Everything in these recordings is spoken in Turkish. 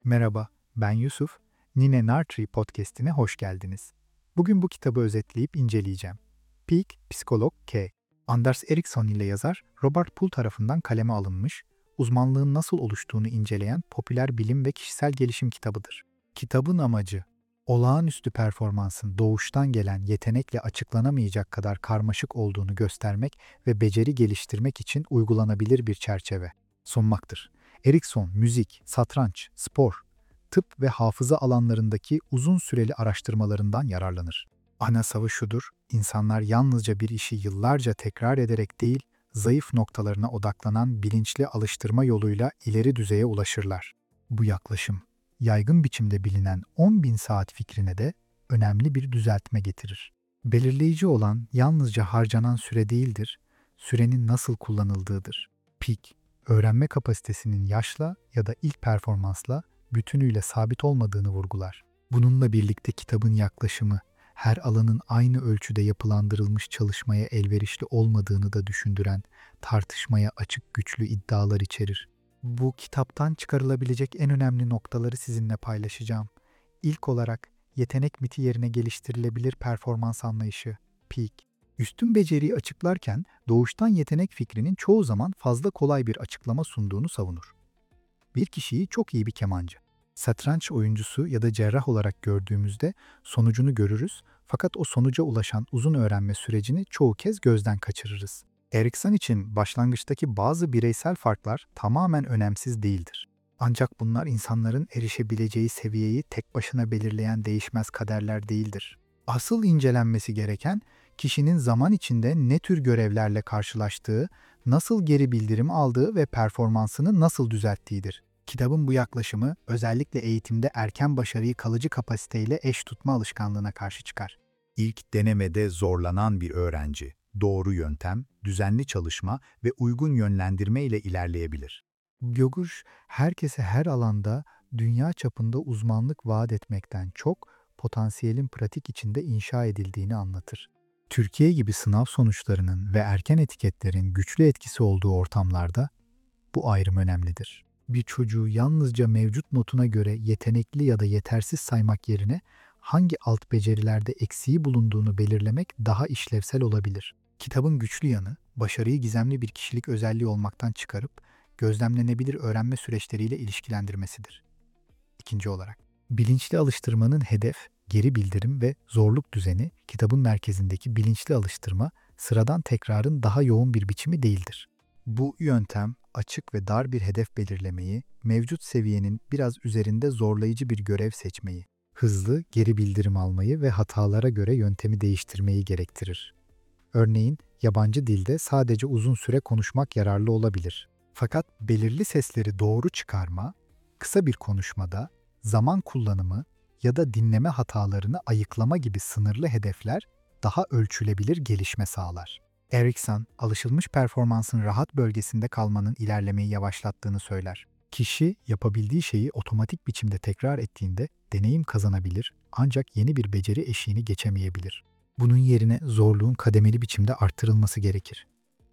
Merhaba, ben Yusuf. Nine Nartree podcast'ine hoş geldiniz. Bugün bu kitabı özetleyip inceleyeceğim. Peak Psikolog K. Anders Ericsson ile yazar Robert Poole tarafından kaleme alınmış, uzmanlığın nasıl oluştuğunu inceleyen popüler bilim ve kişisel gelişim kitabıdır. Kitabın amacı, olağanüstü performansın doğuştan gelen yetenekle açıklanamayacak kadar karmaşık olduğunu göstermek ve beceri geliştirmek için uygulanabilir bir çerçeve sunmaktır. Ericsson, müzik, satranç, spor, tıp ve hafıza alanlarındaki uzun süreli araştırmalarından yararlanır. Ana savı şudur, insanlar yalnızca bir işi yıllarca tekrar ederek değil, zayıf noktalarına odaklanan bilinçli alıştırma yoluyla ileri düzeye ulaşırlar. Bu yaklaşım, yaygın biçimde bilinen 10.000 saat fikrine de önemli bir düzeltme getirir. Belirleyici olan yalnızca harcanan süre değildir, sürenin nasıl kullanıldığıdır. Peak, öğrenme kapasitesinin yaşla ya da ilk performansla bütünüyle sabit olmadığını vurgular. Bununla birlikte kitabın yaklaşımı, her alanın aynı ölçüde yapılandırılmış çalışmaya elverişli olmadığını da düşündüren, tartışmaya açık güçlü iddialar içerir. Bu kitaptan çıkarılabilecek en önemli noktaları sizinle paylaşacağım. İlk olarak yetenek miti yerine geliştirilebilir performans anlayışı, peak. Üstün beceriyi açıklarken doğuştan yetenek fikrinin çoğu zaman fazla kolay bir açıklama sunduğunu savunur. Bir kişiyi çok iyi bir kemancı, satranç oyuncusu ya da cerrah olarak gördüğümüzde sonucunu görürüz fakat o sonuca ulaşan uzun öğrenme sürecini çoğu kez gözden kaçırırız. Erikson için başlangıçtaki bazı bireysel farklar tamamen önemsiz değildir. Ancak bunlar insanların erişebileceği seviyeyi tek başına belirleyen değişmez kaderler değildir. Asıl incelenmesi gereken kişinin zaman içinde ne tür görevlerle karşılaştığı, nasıl geri bildirim aldığı ve performansını nasıl düzelttiğidir. Kitabın bu yaklaşımı özellikle eğitimde erken başarıyı kalıcı kapasiteyle eş tutma alışkanlığına karşı çıkar. İlk denemede zorlanan bir öğrenci, doğru yöntem, düzenli çalışma ve uygun yönlendirme ile ilerleyebilir. Göguş, herkese her alanda dünya çapında uzmanlık vaat etmekten çok potansiyelin pratik içinde inşa edildiğini anlatır. Türkiye gibi sınav sonuçlarının ve erken etiketlerin güçlü etkisi olduğu ortamlarda bu ayrım önemlidir. Bir çocuğu yalnızca mevcut notuna göre yetenekli ya da yetersiz saymak yerine hangi alt becerilerde eksiği bulunduğunu belirlemek daha işlevsel olabilir. Kitabın güçlü yanı, başarıyı gizemli bir kişilik özelliği olmaktan çıkarıp gözlemlenebilir öğrenme süreçleriyle ilişkilendirmesidir. İkinci olarak, bilinçli alıştırmanın hedef, geri bildirim ve zorluk düzeni, kitabın merkezindeki bilinçli alıştırma, sıradan tekrarın daha yoğun bir biçimi değildir. Bu yöntem, açık ve dar bir hedef belirlemeyi, mevcut seviyenin biraz üzerinde zorlayıcı bir görev seçmeyi, hızlı geri bildirim almayı ve hatalara göre yöntemi değiştirmeyi gerektirir. Örneğin, yabancı dilde sadece uzun süre konuşmak yararlı olabilir. Fakat belirli sesleri doğru çıkarma, kısa bir konuşmada zaman kullanımı ya da dinleme hatalarını ayıklama gibi sınırlı hedefler daha ölçülebilir gelişme sağlar. Erikson, alışılmış performansın rahat bölgesinde kalmanın ilerlemeyi yavaşlattığını söyler. Kişi yapabildiği şeyi otomatik biçimde tekrar ettiğinde deneyim kazanabilir ancak yeni bir beceri eşiğini geçemeyebilir. Bunun yerine zorluğun kademeli biçimde arttırılması gerekir.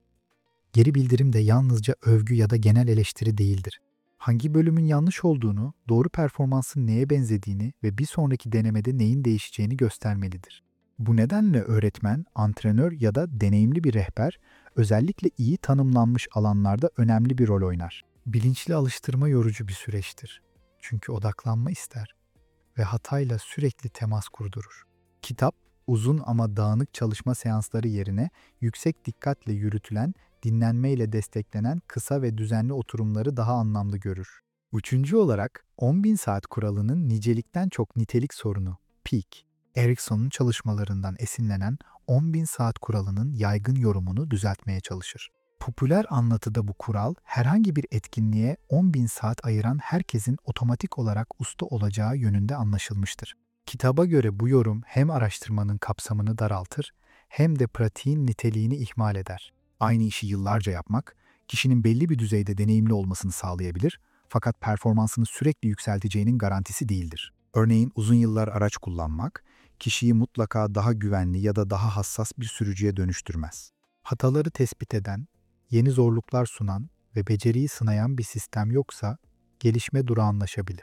Geri bildirim de yalnızca övgü ya da genel eleştiri değildir. Hangi bölümün yanlış olduğunu, doğru performansın neye benzediğini ve bir sonraki denemede neyin değişeceğini göstermelidir. Bu nedenle öğretmen, antrenör ya da deneyimli bir rehber özellikle iyi tanımlanmış alanlarda önemli bir rol oynar. Bilinçli alıştırma yorucu bir süreçtir. Çünkü odaklanma ister ve hatayla sürekli temas kurdurur. Kitap, uzun ama dağınık çalışma seansları yerine yüksek dikkatle yürütülen, dinlenmeyle desteklenen kısa ve düzenli oturumları daha anlamlı görür. Üçüncü olarak 10.000 saat kuralının nicelikten çok nitelik sorunu, peak. Erikson'un çalışmalarından esinlenen 10.000 saat kuralının yaygın yorumunu düzeltmeye çalışır. Popüler anlatıda bu kural, herhangi bir etkinliğe 10.000 saat ayıran herkesin otomatik olarak usta olacağı yönünde anlaşılmıştır. Kitaba göre bu yorum hem araştırmanın kapsamını daraltır hem de pratiğin niteliğini ihmal eder. Aynı işi yıllarca yapmak, kişinin belli bir düzeyde deneyimli olmasını sağlayabilir fakat performansını sürekli yükselteceğinin garantisi değildir. Örneğin uzun yıllar araç kullanmak, kişiyi mutlaka daha güvenli ya da daha hassas bir sürücüye dönüştürmez. Hataları tespit eden, yeni zorluklar sunan ve beceriyi sınayan bir sistem yoksa gelişme durağanlaşabilir.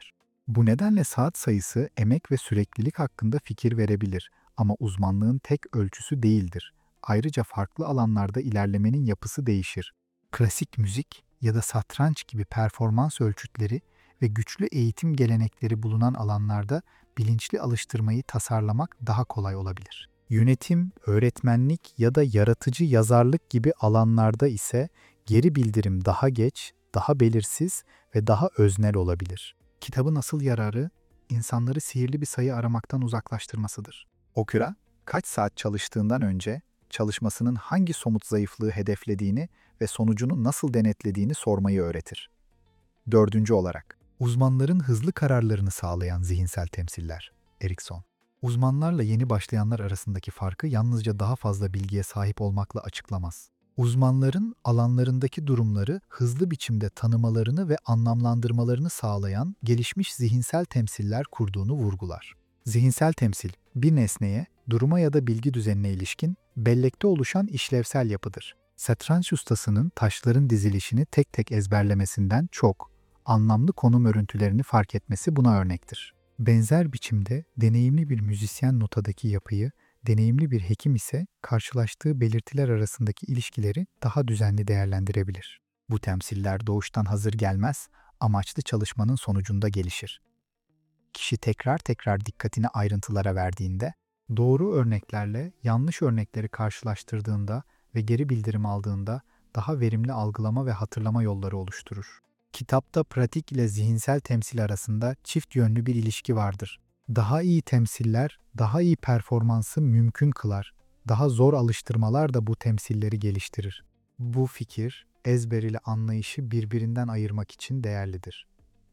Bu nedenle saat sayısı emek ve süreklilik hakkında fikir verebilir ama uzmanlığın tek ölçüsü değildir. Ayrıca farklı alanlarda ilerlemenin yapısı değişir. Klasik müzik ya da satranç gibi performans ölçütleri ve güçlü eğitim gelenekleri bulunan alanlarda bilinçli alıştırmayı tasarlamak daha kolay olabilir. Yönetim, öğretmenlik ya da yaratıcı yazarlık gibi alanlarda ise geri bildirim daha geç, daha belirsiz ve daha öznel olabilir. Kitabın asıl yararı, insanları sihirli bir sayı aramaktan uzaklaştırmasıdır. Okura, kaç saat çalıştığından önce, çalışmasının hangi somut zayıflığı hedeflediğini ve sonucunu nasıl denetlediğini sormayı öğretir. Dördüncü olarak, uzmanların hızlı kararlarını sağlayan zihinsel temsiller. Erikson. Uzmanlarla yeni başlayanlar arasındaki farkı yalnızca daha fazla bilgiye sahip olmakla açıklamaz. Uzmanların alanlarındaki durumları hızlı biçimde tanımalarını ve anlamlandırmalarını sağlayan gelişmiş zihinsel temsiller kurduğunu vurgular. Zihinsel temsil, bir nesneye, duruma ya da bilgi düzenine ilişkin bellekte oluşan işlevsel yapıdır. Satranç ustasının taşların dizilişini tek tek ezberlemesinden çok, anlamlı konum örüntülerini fark etmesi buna örnektir. Benzer biçimde deneyimli bir müzisyen notadaki yapıyı, deneyimli bir hekim ise karşılaştığı belirtiler arasındaki ilişkileri daha düzenli değerlendirebilir. Bu temsiller doğuştan hazır gelmez, amaçlı çalışmanın sonucunda gelişir. Kişi tekrar tekrar dikkatini ayrıntılara verdiğinde, doğru örneklerle yanlış örnekleri karşılaştırdığında ve geri bildirim aldığında daha verimli algılama ve hatırlama yolları oluşturur. Kitapta pratik ile zihinsel temsil arasında çift yönlü bir ilişki vardır. Daha iyi temsiller, daha iyi performansı mümkün kılar. Daha zor alıştırmalar da bu temsilleri geliştirir. Bu fikir, ezber ile anlayışı birbirinden ayırmak için değerlidir.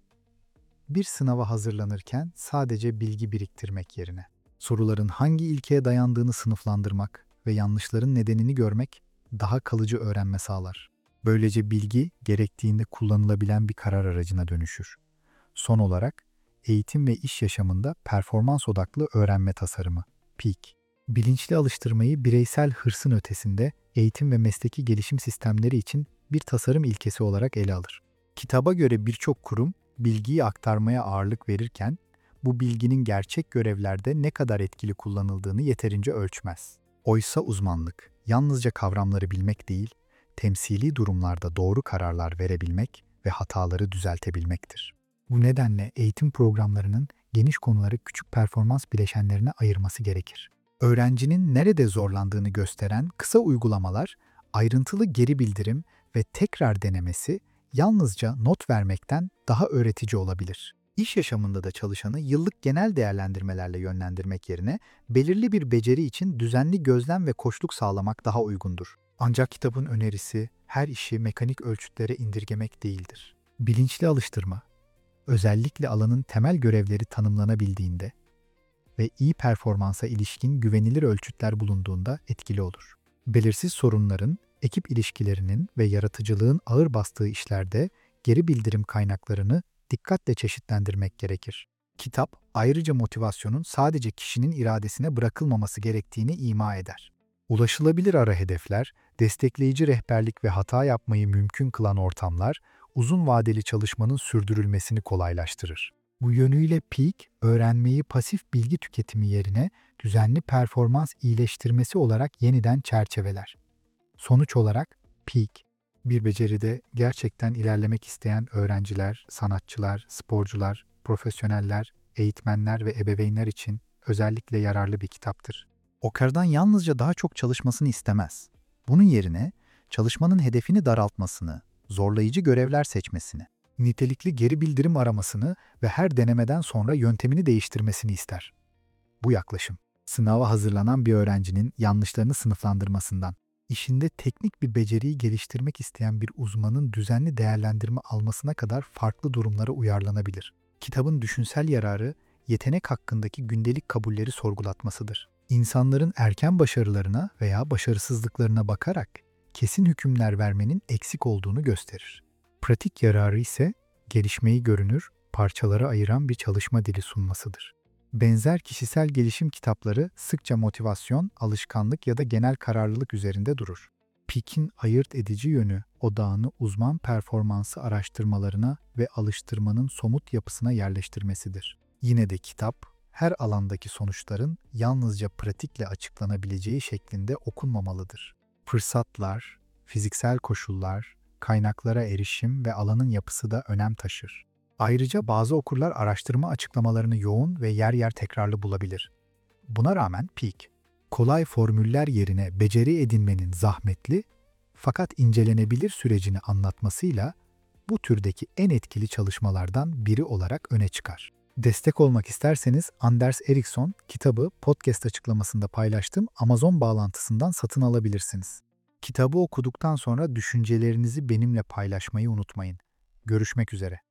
Bir sınava hazırlanırken sadece bilgi biriktirmek yerine, soruların hangi ilkeye dayandığını sınıflandırmak ve yanlışların nedenini görmek daha kalıcı öğrenme sağlar. Böylece bilgi gerektiğinde kullanılabilen bir karar aracına dönüşür. Son olarak, eğitim ve iş yaşamında performans odaklı öğrenme tasarımı, PEAK. Bilinçli alıştırmayı bireysel hırsın ötesinde eğitim ve mesleki gelişim sistemleri için bir tasarım ilkesi olarak ele alır. Kitaba göre birçok kurum bilgiyi aktarmaya ağırlık verirken, bu bilginin gerçek görevlerde ne kadar etkili kullanıldığını yeterince ölçmez. Oysa uzmanlık, yalnızca kavramları bilmek değil, temsili durumlarda doğru kararlar verebilmek ve hataları düzeltebilmektir. Bu nedenle eğitim programlarının geniş konuları küçük performans bileşenlerine ayırması gerekir. Öğrencinin nerede zorlandığını gösteren kısa uygulamalar, ayrıntılı geri bildirim ve tekrar denemesi yalnızca not vermekten daha öğretici olabilir. İş yaşamında da çalışanı yıllık genel değerlendirmelerle yönlendirmek yerine belirli bir beceri için düzenli gözlem ve koçluk sağlamak daha uygundur. Ancak kitabın önerisi her işi mekanik ölçütlere indirgemek değildir. Bilinçli alıştırma, özellikle alanın temel görevleri tanımlanabildiğinde ve iyi performansa ilişkin güvenilir ölçütler bulunduğunda etkili olur. Belirsiz sorunların, ekip ilişkilerinin ve yaratıcılığın ağır bastığı işlerde geri bildirim kaynaklarını dikkatle çeşitlendirmek gerekir. Kitap ayrıca motivasyonun sadece kişinin iradesine bırakılmaması gerektiğini ima eder. Ulaşılabilir ara hedefler, destekleyici rehberlik ve hata yapmayı mümkün kılan ortamlar, uzun vadeli çalışmanın sürdürülmesini kolaylaştırır. Bu yönüyle PEAK, öğrenmeyi pasif bilgi tüketimi yerine düzenli performans iyileştirmesi olarak yeniden çerçeveler. Sonuç olarak PEAK, bir beceride gerçekten ilerlemek isteyen öğrenciler, sanatçılar, sporcular, profesyoneller, eğitmenler ve ebeveynler için özellikle yararlı bir kitaptır. Okurdan yalnızca daha çok çalışmasını istemez. Bunun yerine çalışmanın hedefini daraltmasını, zorlayıcı görevler seçmesini, nitelikli geri bildirim aramasını ve her denemeden sonra yöntemini değiştirmesini ister. Bu yaklaşım, sınava hazırlanan bir öğrencinin yanlışlarını sınıflandırmasından, işinde teknik bir beceriyi geliştirmek isteyen bir uzmanın düzenli değerlendirme almasına kadar farklı durumlara uyarlanabilir. Kitabın düşünsel yararı, yetenek hakkındaki gündelik kabulleri sorgulatmasıdır. İnsanların erken başarılarına veya başarısızlıklarına bakarak kesin hükümler vermenin eksik olduğunu gösterir. Pratik yararı ise gelişmeyi görünür, parçalara ayıran bir çalışma dili sunmasıdır. Benzer kişisel gelişim kitapları sıkça motivasyon, alışkanlık ya da genel kararlılık üzerinde durur. Peak'in ayırt edici yönü odağını uzman performansı araştırmalarına ve alıştırmanın somut yapısına yerleştirmesidir. Yine de kitap, her alandaki sonuçların yalnızca pratikle açıklanabileceği şeklinde okunmamalıdır. Fırsatlar, fiziksel koşullar, kaynaklara erişim ve alanın yapısı da önem taşır. Ayrıca bazı okurlar araştırma açıklamalarını yoğun ve yer yer tekrarlı bulabilir. Buna rağmen Peak, kolay formüller yerine beceri edinmenin zahmetli fakat incelenebilir sürecini anlatmasıyla bu türdeki en etkili çalışmalardan biri olarak öne çıkar. Destek olmak isterseniz Anders Ericsson kitabı podcast açıklamasında paylaştığım Amazon bağlantısından satın alabilirsiniz. Kitabı okuduktan sonra düşüncelerinizi benimle paylaşmayı unutmayın. Görüşmek üzere.